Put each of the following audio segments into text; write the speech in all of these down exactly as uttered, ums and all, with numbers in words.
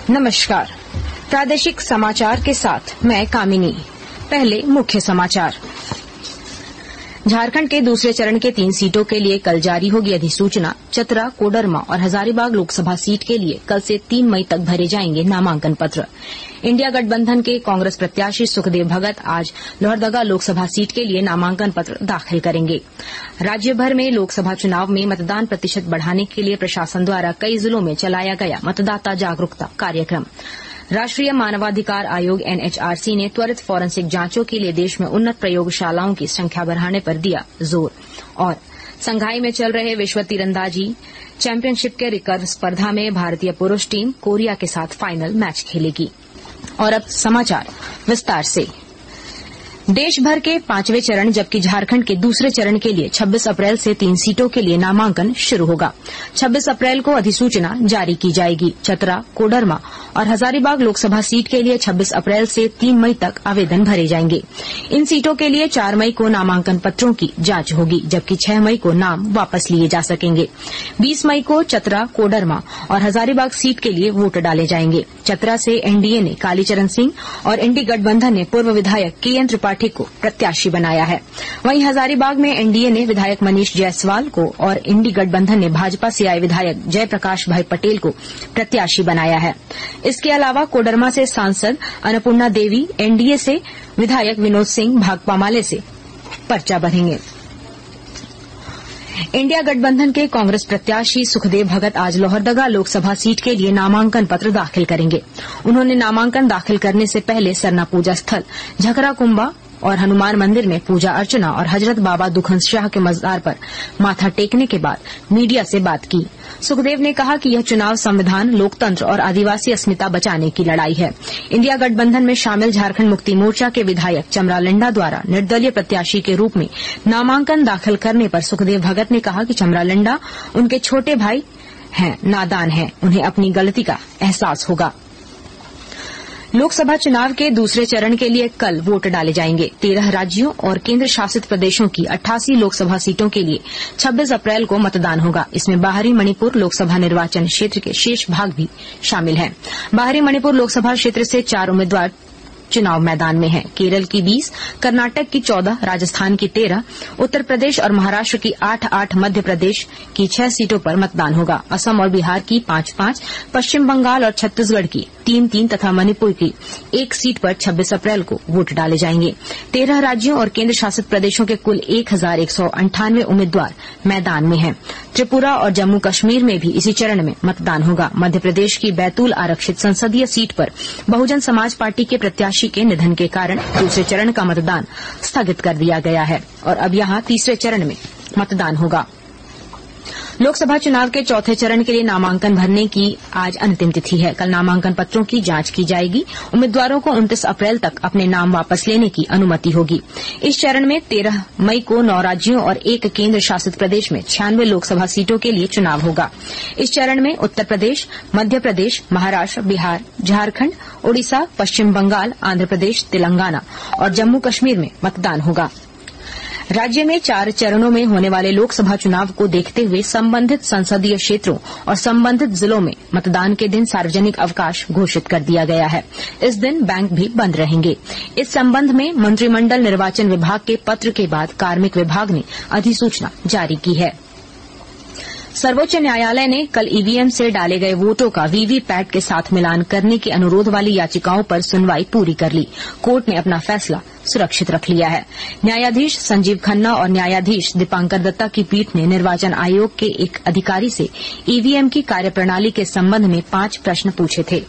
नमस्कार। प्रादेशिक समाचार के साथ मैं कामिनी। पहले मुख्य समाचार। झारखंड के दूसरे चरण के तीन सीटों के लिए कल जारी होगी अधिसूचना। चतरा, कोडरमा और हजारीबाग लोकसभा सीट के लिए कल से तीन मई तक भरे जाएंगे नामांकन पत्र। इंडिया गठबंधन के कांग्रेस प्रत्याशी सुखदेव भगत आज लोहरदगा लोकसभा सीट के लिए नामांकन पत्र दाखिल करेंगे। राज्य भर में लोकसभा चुनाव में मतदान प्रतिशत बढ़ाने के लिए प्रशासन द्वारा कई जिलों में चलाया गया मतदाता जागरूकता कार्यक्रम। राष्ट्रीय मानवाधिकार आयोग एनएचआरसी ने त्वरित फॉरेंसिक जांचों के लिए देश में उन्नत प्रयोगशालाओं की संख्या बढ़ाने पर दिया जोर। और संघाई में चल रहे विश्व तीरंदाजी चैंपियनशिप के रिकर्व स्पर्धा में भारतीय पुरुष टीम कोरिया के साथ फाइनल मैच खेलेगी। और अब समाचार विस्तार से। देश भर के पांचवें चरण जबकि झारखंड के दूसरे चरण के लिए छब्बीस अप्रैल से तीन सीटों के लिए नामांकन शुरू होगा। छब्बीस अप्रैल को अधिसूचना जारी की जाएगी। चतरा, कोडरमा और हजारीबाग लोकसभा सीट के लिए छब्बीस अप्रैल से तीन मई तक आवेदन भरे जाएंगे। इन सीटों के लिए चार मई को नामांकन पत्रों की जांच होगी, जबकि छह मई को नाम वापस लिए जा सकेंगे। बीस मई को चतरा, कोडरमा और हजारीबाग सीट के लिए वोट डाले जाएंगे। चतरा से एनडीए ने कालीचरण सिंह और इंडी गठबंधन ने पूर्व विधायक केएन त्रिपाठी को प्रत्याशी बनाया है। वहीं हजारीबाग में एनडीए ने विधायक मनीष जायसवाल को और इंडी गठबंधन ने भाजपा से आए विधायक जयप्रकाश भाई पटेल को प्रत्याशी बनाया है। इसके अलावा कोडरमा से सांसद अन्नपूर्णा देवी, एनडीए से विधायक विनोद सिंह भाकपा माले से पर्चा भरेंगे। इंडिया गठबंधन के कांग्रेस प्रत्याशी सुखदेव भगत आज लोहरदगा लोकसभा सीट के लिए नामांकन पत्र दाखिल करेंगे। उन्होंने नामांकन दाखिल करने से पहले सरना पूजा स्थल झकरा कुंभा और हनुमान मंदिर में पूजा अर्चना और हजरत बाबा दुखन शाह के मजार पर माथा टेकने के बाद मीडिया से बात की। सुखदेव ने कहा कि यह चुनाव संविधान, लोकतंत्र और आदिवासी अस्मिता बचाने की लड़ाई है। इंडिया गठबंधन में शामिल झारखंड मुक्ति मोर्चा के विधायक चमरा लेंडा द्वारा निर्दलीय प्रत्याशी के रूप में नामांकन दाखिल करने पर सुखदेव भगत ने कहा कि चमरा लेंडा उनके छोटे भाई हैं, नादान हैं, उन्हें अपनी गलती का एहसास होगा। लोकसभा चुनाव के दूसरे चरण के लिए कल वोट डाले जाएंगे। तेरह राज्यों और केंद्र शासित प्रदेशों की अट्ठासी लोकसभा सीटों के लिए छब्बीस अप्रैल को मतदान होगा। इसमें बाहरी मणिपुर लोकसभा निर्वाचन क्षेत्र के शेष भाग भी शामिल हैं। बाहरी मणिपुर लोकसभा क्षेत्र से चार उम्मीदवार चुनाव मैदान में हैं। केरल की बीस, कर्नाटक की चौदह, राजस्थान की तेरह, उत्तर प्रदेश और महाराष्ट्र की आठ आठ, मध्य प्रदेश की छह सीटों पर मतदान होगा। असम और बिहार की पांच पांच, पश्चिम बंगाल और छत्तीसगढ़ की तीन तीन तथा मणिपुर की एक सीट पर छब्बीस अप्रैल को वोट डाले जाएंगे। तेरह राज्यों और केंद्र शासित प्रदेशों के कुल एक हजार एक सौ अंठानवे उम्मीदवार मैदान में हैं। त्रिपुरा और जम्मू कश्मीर में भी इसी चरण में मतदान होगा। मध्य प्रदेश की बैतूल आरक्षित संसदीय सीट पर बहुजन समाज पार्टी के प्रत्याशी के निधन के कारण दूसरे चरण का मतदान स्थगित कर दिया गया है और अब यहां तीसरे चरण में मतदान होगा। लोकसभा चुनाव के चौथे चरण के लिए नामांकन भरने की आज अंतिम तिथि है। कल नामांकन पत्रों की जांच की जाएगी। उम्मीदवारों को उनतीस अप्रैल तक अपने नाम वापस लेने की अनुमति होगी। इस चरण में तेरह मई को नौ राज्यों और एक केंद्र शासित प्रदेश में छियानवे लोकसभा सीटों के लिए चुनाव होगा। इस चरण में उत्तर प्रदेश, मध्य प्रदेश, महाराष्ट्र, बिहार, झारखंड, ओडिशा, पश्चिम बंगाल, आंध्र प्रदेश, तेलंगाना और जम्मू कश्मीर में मतदान होगा। राज्य में चार चरणों में होने वाले लोकसभा चुनाव को देखते हुए संबंधित संसदीय क्षेत्रों और संबंधित जिलों में मतदान के दिन सार्वजनिक अवकाश घोषित कर दिया गया है। इस दिन बैंक भी बंद रहेंगे। इस संबंध में मंत्रिमंडल निर्वाचन विभाग के पत्र के बाद कार्मिक विभाग ने अधिसूचना जारी की है। सर्वोच्च न्यायालय ने कल ईवीएम से डाले गए वोटों का वीवीपैट के साथ मिलान करने के अनुरोध वाली याचिकाओं पर सुनवाई पूरी कर ली। कोर्ट ने अपना फैसला सुरक्षित रख लिया है। न्यायाधीश संजीव खन्ना और न्यायाधीश दीपांकर दत्ता की पीठ ने निर्वाचन आयोग के एक अधिकारी से ईवीएम की कार्यप्रणाली के संबंध में पांच प्रश्न पूछे थे।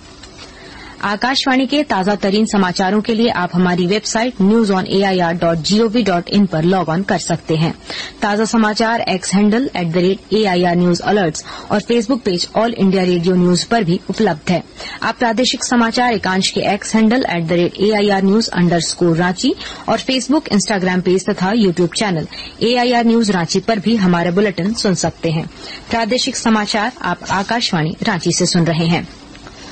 आकाशवाणी के ताजा तरीन समाचारों के लिए आप हमारी website news on A I R dot gov dot in पर लॉग ऑन कर सकते हैं। ताजा समाचार X handle at the rate A I R news alerts और Facebook page All India Radio news पर भी उपलब्ध है। आप प्रादेशिक समाचार एकांश के X handle at the rate A I R news underscore स्कोर रांची और फेसबुक, इंस्टाग्राम पेज तथा YouTube channel A I R news Ranchi पर भी हमारे बुलेटिन सुन सकते हैं। प्रादेशिक समाचार आप आकाशवाणी रांची से सुन रहे हैं।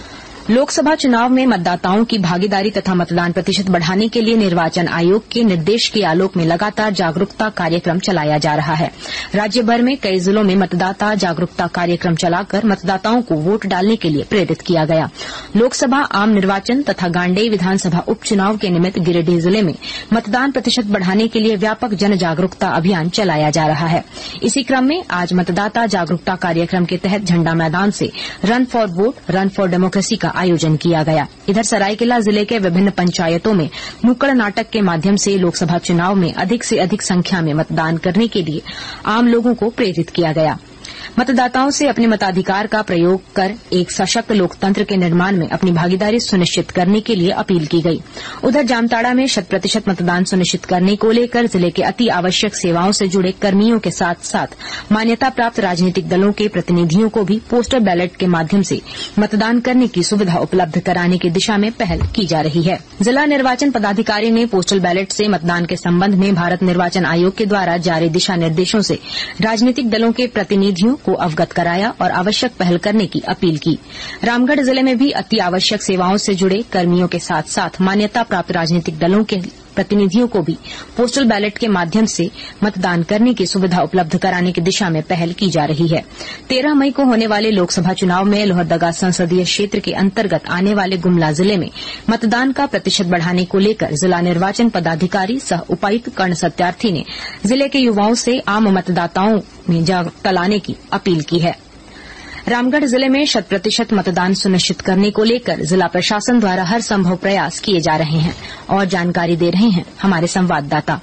लोकसभा चुनाव में मतदाताओं की भागीदारी तथा मतदान प्रतिशत बढ़ाने के लिए निर्वाचन आयोग के निर्देश के आलोक में लगातार जागरूकता कार्यक्रम चलाया जा रहा है। राज्य भर में कई जिलों में मतदाता जागरूकता कार्यक्रम चलाकर मतदाताओं को वोट डालने के लिए प्रेरित किया गया। लोकसभा आम निर्वाचन तथा गांडेय विधानसभा उपचुनाव के निमित्त गिरिडीह जिले में मतदान प्रतिशत बढ़ाने के लिए व्यापक जन जागरूकता अभियान चलाया जा रहा है। इसी क्रम में आज मतदाता जागरूकता कार्यक्रम के तहत झंडा मैदान से run for vote run for democracy का आयोजन किया गया। इधर सरायकेला जिले के विभिन्न पंचायतों में नुक्कड़ नाटक के माध्यम से लोकसभा चुनाव में अधिक से अधिक संख्या में मतदान करने के लिए आम लोगों को प्रेरित किया गया। मतदाताओं से अपने मताधिकार का प्रयोग कर एक सशक्त लोकतंत्र के निर्माण में अपनी भागीदारी सुनिश्चित करने के लिए अपील की गई। उधर जामताड़ा में शत प्रतिशत मतदान सुनिश्चित करने को लेकर जिले के अति आवश्यक सेवाओं से जुड़े कर्मियों के साथ साथ मान्यता प्राप्त राजनीतिक दलों के प्रतिनिधियों को भी पोस्टल बैलेट के माध्यम से मतदान करने की सुविधा उपलब्ध कराने की दिशा में पहल की जा रही है। जिला निर्वाचन पदाधिकारी ने पोस्टल बैलेट से मतदान के संबंध में भारत निर्वाचन आयोग के द्वारा जारी दिशा निर्देशों से राजनीतिक दलों के प्रतिनिधियों को अवगत कराया और आवश्यक पहल करने की अपील की। रामगढ़ जिले में भी अति आवश्यक सेवाओं से जुड़े कर्मियों के साथ साथ मान्यता प्राप्त राजनीतिक दलों के प्रतिनिधियों को भी पोस्टल बैलेट के माध्यम से मतदान करने की सुविधा उपलब्ध कराने की दिशा में पहल की जा रही है। तेरह मई को होने वाले लोकसभा चुनाव में लोहरदगा संसदीय क्षेत्र के अंतर्गत आने वाले गुमला जिले में मतदान का प्रतिशत बढ़ाने को लेकर जिला निर्वाचन पदाधिकारी सह उपायुक्त कर्ण सत्यार्थी ने जिले के युवाओं से आम मतदाताओं में जागरूकता लाने की अपील की है। रामगढ़ जिले में शत प्रतिशत मतदान सुनिश्चित करने को लेकर जिला प्रशासन द्वारा हर संभव प्रयास किए जा रहे हैं और जानकारी दे रहे हैं हमारे संवाददाता।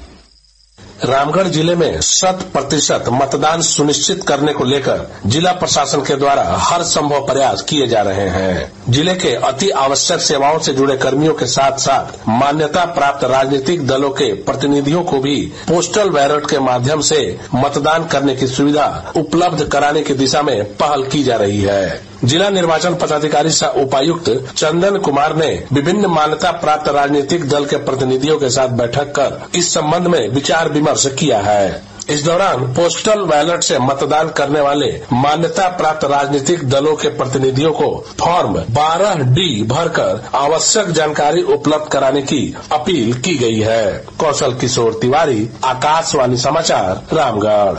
रामगढ़ जिले में शत प्रतिशत मतदान सुनिश्चित करने को लेकर जिला प्रशासन के द्वारा हर संभव प्रयास किए जा रहे हैं। जिले के अति आवश्यक सेवाओं से जुड़े कर्मियों के साथ साथ मान्यता प्राप्त राजनीतिक दलों के प्रतिनिधियों को भी पोस्टल बैलेट के माध्यम से मतदान करने की सुविधा उपलब्ध कराने की दिशा में पहल की जा रही है। जिला निर्वाचन पदाधिकारी सह उपायुक्त चंदन कुमार ने विभिन्न मान्यता प्राप्त राजनीतिक दल के प्रतिनिधियों के साथ बैठक कर इस संबंध में विचार विमर्श किया है। इस दौरान पोस्टल बैलेट से मतदान करने वाले मान्यता प्राप्त राजनीतिक दलों के प्रतिनिधियों को फॉर्म बारह डी भरकर आवश्यक जानकारी उपलब्ध कराने की अपील की गई है। कौशल किशोर तिवारी, आकाशवाणी समाचार, रामगढ़।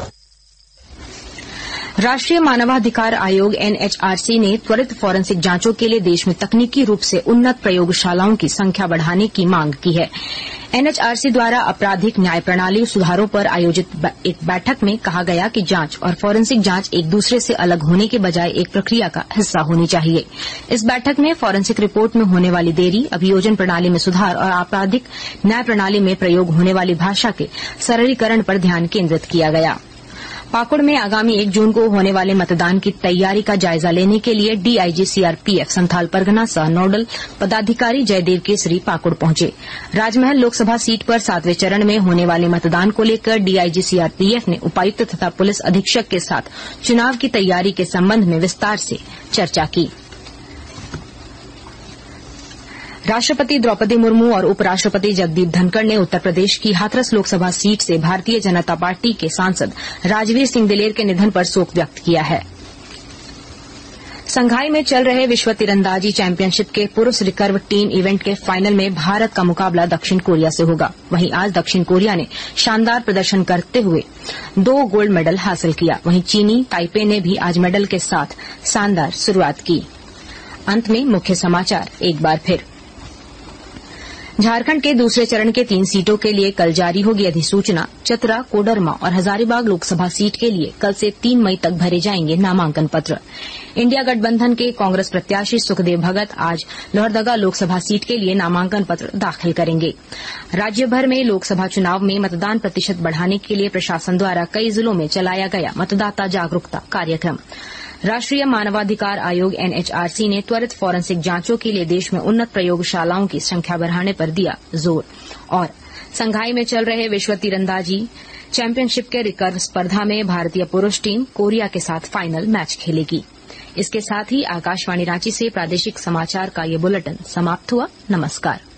राष्ट्रीय मानवाधिकार आयोग एन एच आर सी ने त्वरित फॉरेंसिक जांचों के लिए देश में तकनीकी रूप से उन्नत प्रयोगशालाओं की संख्या बढ़ाने की मांग की है। एन एच आर सी द्वारा आपराधिक न्याय प्रणाली सुधारों पर आयोजित एक बैठक में कहा गया कि जांच और फॉरेंसिक जांच एक दूसरे से अलग होने के बजाय एक प्रक्रिया का हिस्सा होनी चाहिए। इस बैठक में फॉरेंसिक रिपोर्ट में होने वाली देरी, अभियोजन प्रणाली में सुधार और आपराधिक न्याय प्रणाली में प्रयोग होने वाली भाषा के सरलीकरण पर ध्यान केंद्रित किया गया। पाकुड़ में आगामी एक जून को होने वाले मतदान की तैयारी का जायजा लेने के लिए डीआईजी सीआरपीएफ संथाल परगना सह नोडल पदाधिकारी जयदेव केसरी पाकुड़ पहुंचे। राजमहल लोकसभा सीट पर सातवें चरण में होने वाले मतदान को लेकर डीआईजी सीआरपीएफ ने उपायुक्त तथा पुलिस अधीक्षक के साथ चुनाव की तैयारी के संबंध में विस्तार से चर्चा की। राष्ट्रपति द्रौपदी मुर्मू और उपराष्ट्रपति जगदीप धनखड़ ने उत्तर प्रदेश की हाथरस लोकसभा सीट से भारतीय जनता पार्टी के सांसद राजवीर सिंह दिलेर के निधन पर शोक व्यक्त किया है। संघाई में चल रहे विश्व तीरंदाजी चैंपियनशिप के पुरुष रिकर्व टीम इवेंट के फाइनल में भारत का मुकाबला दक्षिण कोरिया से होगा। वहीं आज दक्षिण कोरिया ने शानदार प्रदर्शन करते हुए दो गोल्ड मेडल हासिल किया। वहीं चीनी ताइपे ने भी आज मेडल के साथ शानदार शुरुआत की। अंत में मुख्य समाचार एक बार फिर। झारखंड के दूसरे चरण के तीन सीटों के लिए कल जारी होगी अधिसूचना। चतरा, कोडरमा और हजारीबाग लोकसभा सीट के लिए कल से तीन मई तक भरे जाएंगे नामांकन पत्र। इंडिया गठबंधन के कांग्रेस प्रत्याशी सुखदेव भगत आज लोहरदगा लोकसभा सीट के लिए नामांकन पत्र दाखिल करेंगे। राज्य भर में लोकसभा चुनाव में मतदान प्रतिशत बढ़ाने के लिए प्रशासन द्वारा कई जिलों में चलाया गया मतदाता जागरूकता कार्यक्रम। राष्ट्रीय मानवाधिकार आयोग एन एच आर सी ने त्वरित फॉरेंसिक जांचों के लिए देश में उन्नत प्रयोगशालाओं की संख्या बढ़ाने पर दिया जोर। और संघाई में चल रहे विश्व तीरंदाजी चैंपियनशिप के रिकर्व स्पर्धा में भारतीय पुरुष टीम कोरिया के साथ फाइनल मैच खेलेगी। इसके साथ ही आकाशवाणी रांची से प्रादेशिक समाचार का ये बुलेटिन समाप्त हुआ। नमस्कार।